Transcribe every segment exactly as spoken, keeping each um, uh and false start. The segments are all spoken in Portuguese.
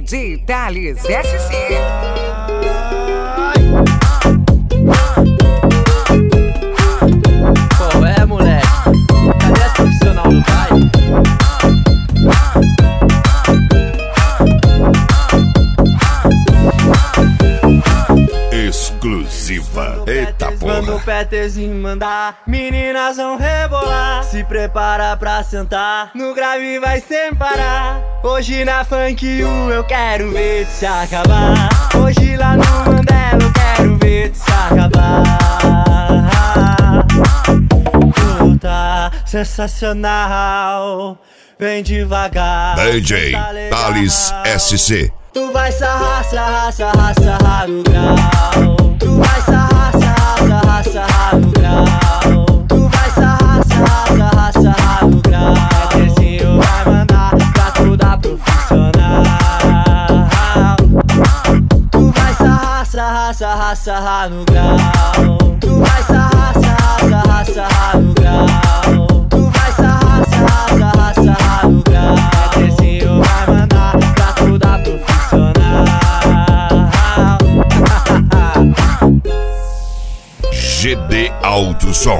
D J Thales S C. Qual é, moleque? Cadê as profissional do baile? Exclusiva. Eita porra. Quando o Peterzinho mandar, meninas vão rebolar. Se prepara pra sentar, no grave vai sem parar. Hoje na Funk U eu quero ver tu se acabar. Hoje lá no Mandela eu quero ver tu se acabar. Tu tá sensacional, vem devagar. D J Thales S C. Tu vai sarrar, sarrar, sarrar, sarrar no grau. Tu vai sarrar, sarrar, sarrar, sarrar no grau. Tu vai sarrar, sarrar, sarrar, sarrar no grau. Peterzinho vai mandar pra toda profissional. Tu vai sarrar, sarrar, sarrar, sarrar no grau. Tu vai sarrar, sarrar, sarrar, sarrar no grau. Tu vai sarrar, sarrar, sarrar, sarrar no grau. Peterzinho vai mandar pra toda profissional. G D Alto Som.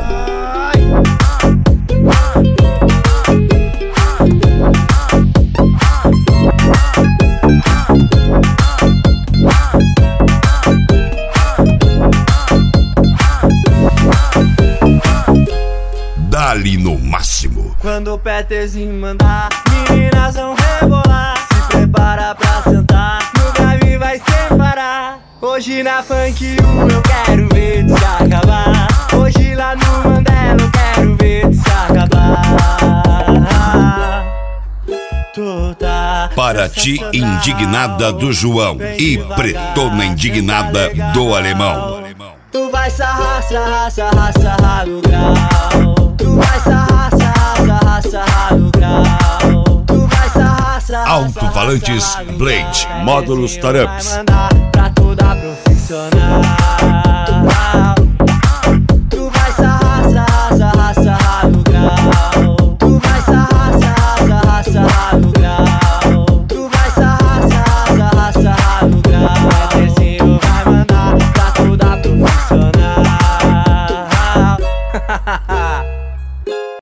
Dali no máximo. Quando o Peterzinho mandar, meninas vão rebolar. Se prepara pra sentar, no grave vai sem parar. Hoje na Funk U eu quero ver tu se acabar. Hoje lá no Mandela eu quero ver tu se acabar. Tu tá Para ti, indignada do João e pretona indignada do Alemão. Tu vai sarrar, sarrar, sarrar, sarrar no grau. Tu vai sarrar, sarrar, sarrar, sarrar no grau. Tu vai sarrar, sarrar. Alto-falantes Blade Módulos Tarups. Pra toda profissional.